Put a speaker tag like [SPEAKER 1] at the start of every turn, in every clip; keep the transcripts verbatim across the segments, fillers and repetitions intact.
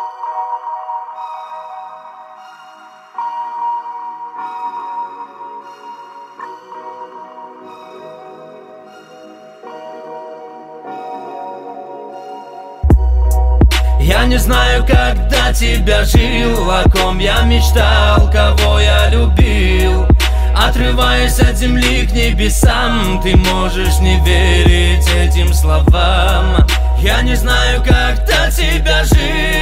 [SPEAKER 1] Я не знаю, когда тебя жил, о ком я мечтал, кого я любил. Отрываясь от земли к небесам, ты можешь не верить этим словам. Я не знаю, когда тебя жил,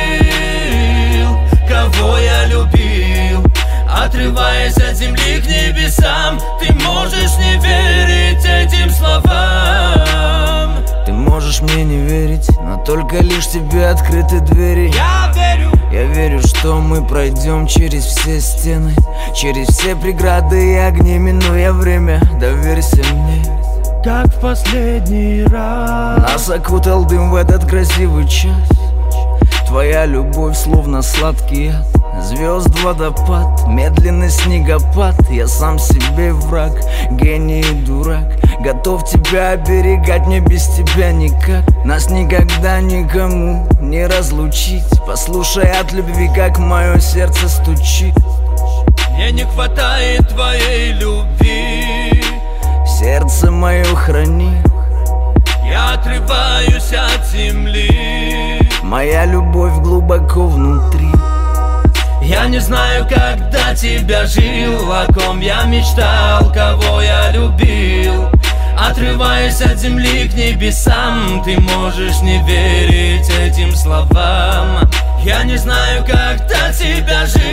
[SPEAKER 1] кого я любил. Отрываясь от земли к небесам, ты можешь не верить этим словам.
[SPEAKER 2] Ты можешь мне не верить, но только лишь тебе открыты двери.
[SPEAKER 1] Я верю,
[SPEAKER 2] я верю, что мы пройдем через все стены, через все преграды и огни, минуя время. Доверься мне,
[SPEAKER 1] как в последний раз.
[SPEAKER 2] Нас окутал дым в этот красивый час. Твоя любовь словно сладкий яд, звезд водопад, медленный снегопад. Я сам себе враг, гений и дурак. Готов тебя оберегать, мне без тебя никак. Нас никогда никому не разлучить. Послушай от любви, как мое сердце стучит.
[SPEAKER 1] Мне не хватает твоей любви,
[SPEAKER 2] сердце мое храни.
[SPEAKER 1] Я отрываюсь от земли,
[SPEAKER 2] моя любовь глубоко внутри.
[SPEAKER 1] Я не знаю, когда тебя жил, о ком я мечтал, кого я любил. Отрываясь от земли к небесам, ты можешь не верить этим словам. Я не знаю, когда тебя жил,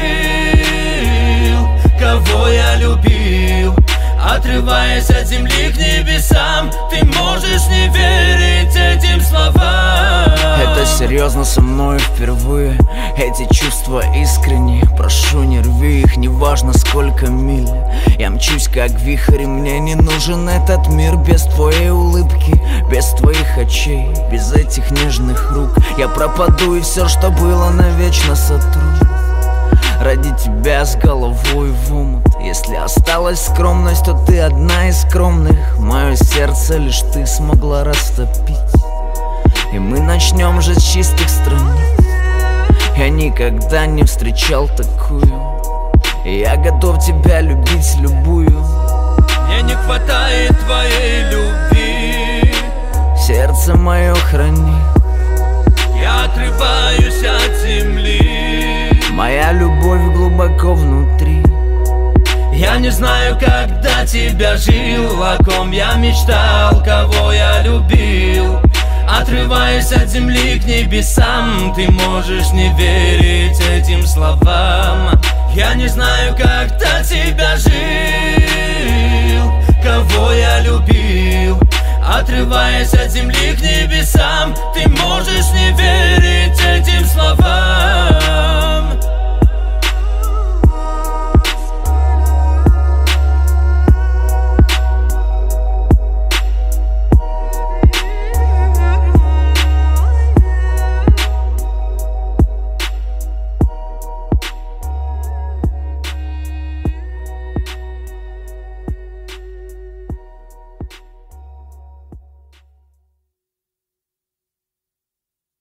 [SPEAKER 1] кого я любил. Отрываясь от земли к небесам, ты можешь не верить этим словам.
[SPEAKER 2] Это серьезно со мной впервые. Эти чувства искренние. Прошу, не рви их, неважно сколько миль. Я мчусь как вихрь, мне не нужен этот мир без твоей улыбки, без твоих очей, без этих нежных рук. Я пропаду, и все, что было, навечно сотру. Ради тебя с головой в омут. Если осталась скромность, то ты одна из скромных. Мое сердце лишь ты смогла растопить. И мы начнем жить с чистых страниц. Я никогда не встречал такую. И я готов тебя любить любую.
[SPEAKER 1] Мне не хватает твоей любви,
[SPEAKER 2] сердце мое храни.
[SPEAKER 1] Я отрываюсь от земли,
[SPEAKER 2] моя любовь глубоко внутри.
[SPEAKER 1] Я не знаю, когда тебя жил, о ком я мечтал, кого я любил. Отрываясь от земли к небесам, ты можешь не верить этим словам. Я не знаю, когда тебя жил, кого я любил. Отрываясь от земли к небесам, ты можешь не верить этим словам.